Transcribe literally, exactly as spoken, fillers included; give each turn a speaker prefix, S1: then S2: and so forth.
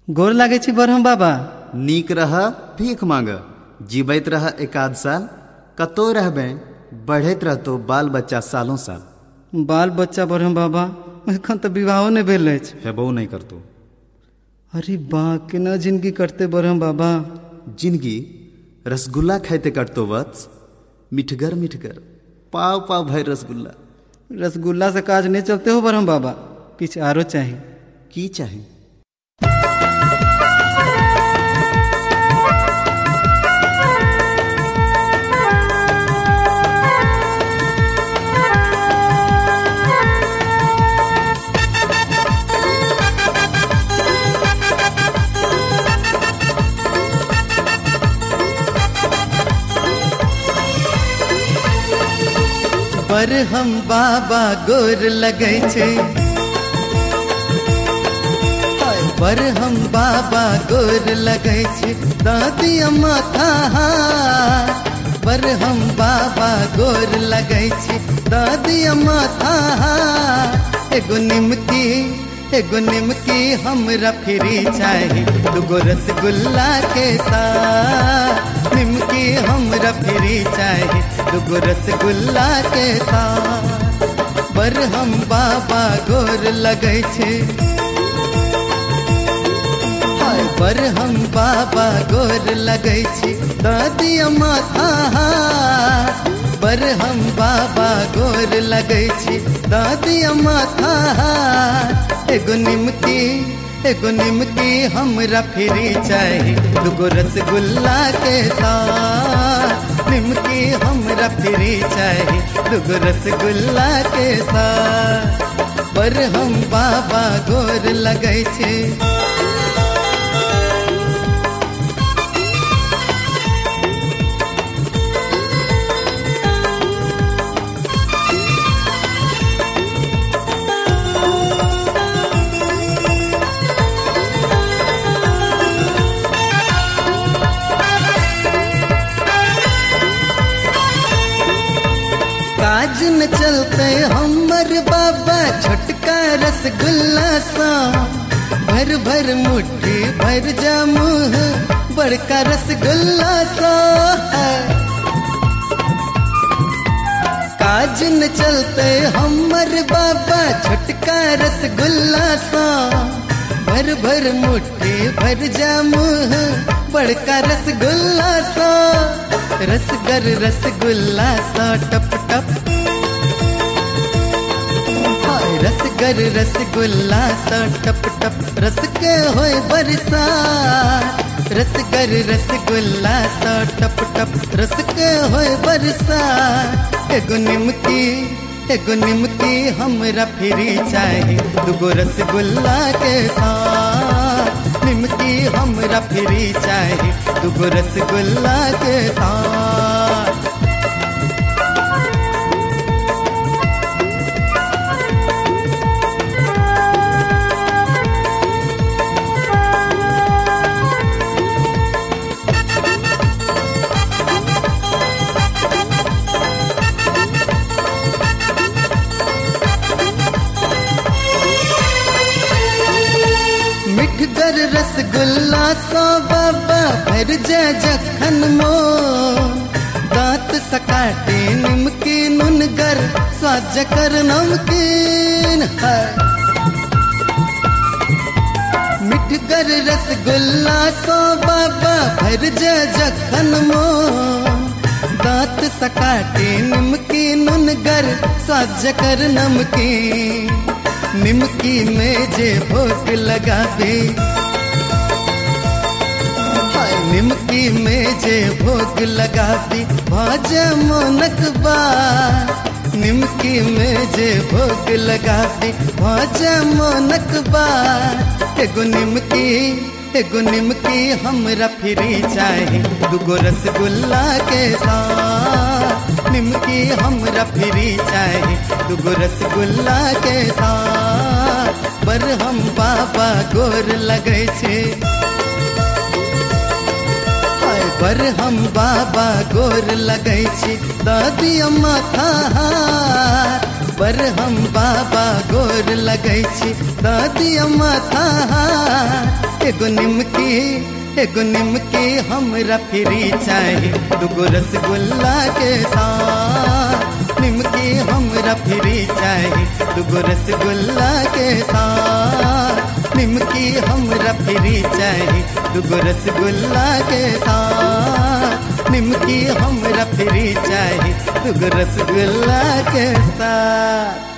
S1: गोर लागे छी बरहम बाबा।
S2: नीक रह, भीख मांग, जीवैत रह एकाध साल, कतो रहबे बढ़ैत रहतो बाल बच्चा सालों साल।
S1: बाल बच्चा बरहम बाबा एखन तो विवाहो नहीं भेल अछि।
S2: हेबो नहीं करतो।
S1: अरे बा केना जिंदगी कटते बरहम बाबा।
S2: जिंदगी रसगुल्ला खाइते कटतो वत्स, मिठगर मिठगर पाव पाव भर रसगुल्ला।
S1: रसगुल्ला से काज नहीं चलते हो बरहम बाबा, किछ आरो चाहिए।
S2: की चाहे?
S1: बरहम बाबा गोर लगे छे, बरहम बाबा गोर लगे छे, दादी अम्मा था। बरहम बाबा गोर लगे छे, दादी अम्मा था। एगो निमकी एगो निमकी हमरा फ्री चाही, दूगो रसगुल्ला के साथ। निमकी हमरा फ्री चाही, दूगो रसगुल्ला के साथ। बरहम बाबा गोर लगे छे, बरहम बाबा गोर लगे छे, दादी अम्मा था। बरहम बाबा गोर लगे छे, दादी अम्मा था। एगो निमकी एगो निमकी हमरा फ्री चाही, दूगो रसगुल्ला के साथ। निमकी हमरा फ्री चाही, दूगो रसगुल्ला के साथ। बरहम बाबा गोर लगे छे। काज न चलते हमर बाबा छोटका रसगुल्ला सा। भर भर मुट्ठी भर जा मुँह बड़का रसगुल्ला सा। काज न चलते हमर बाबा छोटका रसगुल्ला सा। भर भर मुट्ठी भर जा मुँह बड़का रसगुल्ला सा। रसगर रसगुल्ला सा टप टप, रसगर रसगुल्ला सा टप टप, रस के होए बरसात। रसगर रसगुल्ला सा टप टप, रस के होए बरसात। एगो निमकी एगो निमकी हमरा फ्री चाही, दूगो रसगुल्ला के साथ। निमकी हमरा फ्री चाही, दूगो रसगुल्ला के साथ। मिठगर रसगुल्ला सो बाबा भर जा जखन मोन। दांत सकाटे निमकी नुनगर स्वाद जकर नमकीन है। मिठगर रसगुल्ला सो बाबा भर जा जखन मोन। दांत सकाटे निमकी नुनगर स्वाद जकर नमकीन। निमकी में जे भोग लगावे, निमकी में जे भोग लगावे भाजा मोनक बार। निमकी में जे भोग लगावे भाजा मोनक बार। एगो निमकी एगो निमकी हमरा फ्री चाही, दूगो रसगुल्ला के साथ। निमकी हमरा फ्री चाही, दूगो रसगुल्ला के साथ। बरहम बाबा गोर लगे छे, बरहम बाबा गोर लगे छे, दादी अम्मा था। बर हम बाबा गोर लगै छी दादिया माथा एगो निमकी एगो निमकी हमरा फ्री चाही दूगो रसगुल्ला के साथ निमकी हमरा फ्री चाही दूगो रसगुल्ला के साथ निमकी हमरा फ्री चाही दूगो रसगुल्ला के साथ निमकी हमरा फ्री चाही दूगो रसगुल्ला के साथ।